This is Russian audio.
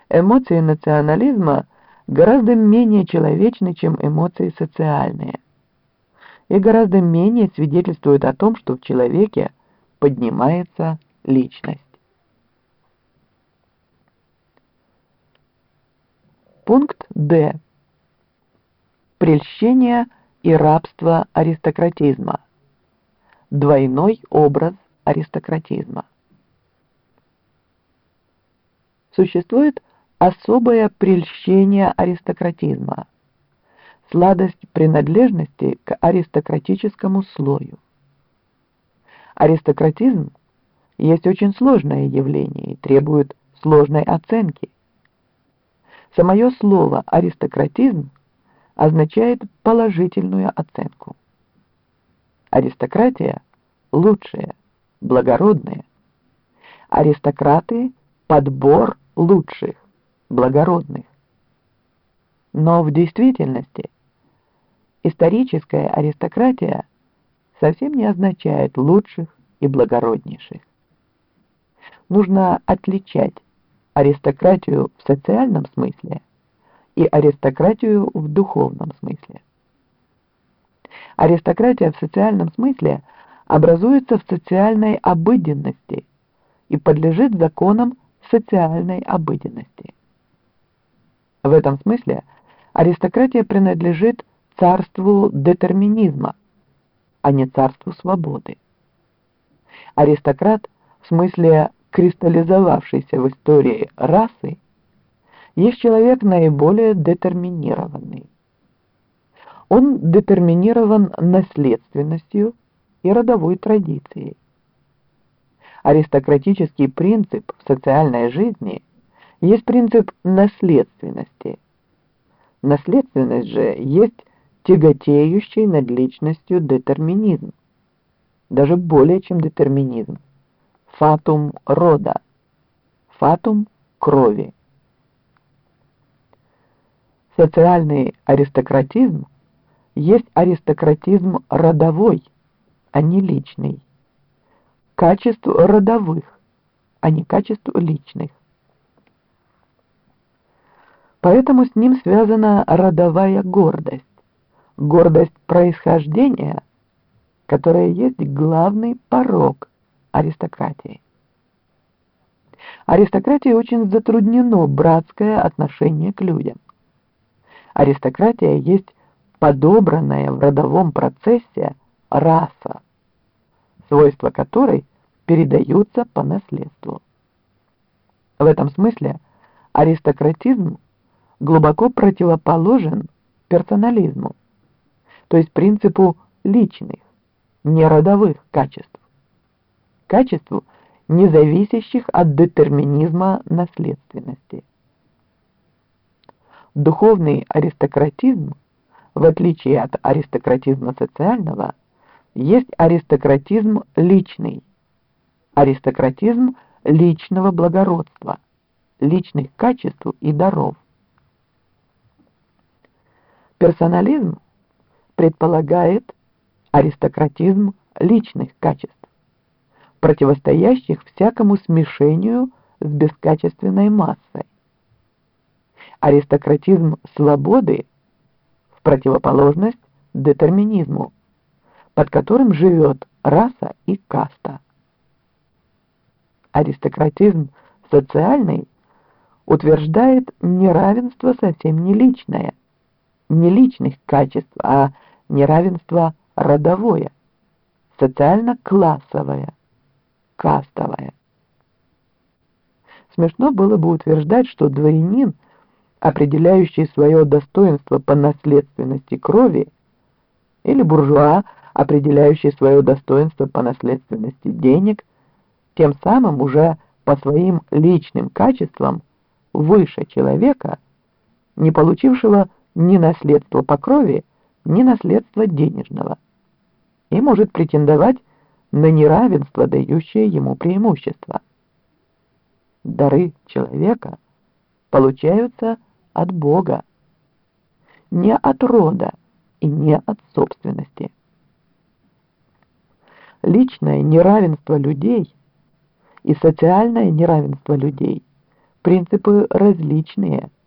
Эмоции национализма гораздо менее человечны, чем эмоции социальные, и гораздо менее свидетельствуют о том, что в человеке поднимается личность. Пункт Д. Прельщение и рабство аристократизма. Двойной образ аристократизма. Существует особое прельщение аристократизма, сладость принадлежности к аристократическому слою. Аристократизм есть очень сложное явление и требует сложной оценки. Самое слово «аристократизм» означает положительную оценку. Аристократия – лучшее, благородное. Аристократы – подбор лучших, благородных. Но в действительности историческая аристократия совсем не означает лучших и благороднейших. Нужно отличать аристократию в социальном смысле и аристократию в духовном смысле. Аристократия в социальном смысле образуется в социальной обыденности и подлежит законам социальной обыденности. В этом смысле аристократия принадлежит царству детерминизма, а не царству свободы. Аристократ в смысле кристаллизовавшейся в истории расы есть человек наиболее детерминированный. Он детерминирован наследственностью и родовой традицией. Аристократический принцип в социальной жизни есть принцип наследственности. Наследственность же есть тяготеющий над личностью детерминизм, даже более чем детерминизм, фатум рода, фатум крови. Социальный аристократизм есть аристократизм родовой, а не личный, качеств родовых, а не качеств личных. Поэтому с ним связана родовая гордость, гордость происхождения, которая есть главный порок аристократии. Аристократии очень затруднено братское отношение к людям. Аристократия есть подобранная в родовом процессе раса, свойства которой передаются по наследству. В этом смысле аристократизм глубоко противоположен персонализму, то есть принципу личных, не родовых качеств, качеству, не зависящих от детерминизма наследственности. Духовный аристократизм, в отличие от аристократизма социального, есть аристократизм личный, аристократизм личного благородства, личных качеств и даров. Персонализм предполагает аристократизм личных качеств, противостоящих всякому смешению с бескачественной массой. Аристократизм свободы в противоположность детерминизму, под которым живет раса и каста. Аристократизм социальный утверждает неравенство совсем не личное, не личных качеств, а неравенство родовое, социально-классовое, кастовое. Смешно было бы утверждать, что дворянин, определяющий свое достоинство по наследственности крови, или буржуа, определяющий свое достоинство по наследственности денег, тем самым уже по своим личным качествам выше человека, не получившего ни наследства по крови, ни наследства денежного, и может претендовать на неравенство, дающее ему преимущество. Дары человека получаются от Бога, не от рода и не от собственности. Личное неравенство людей и социальное неравенство людей принципы различные.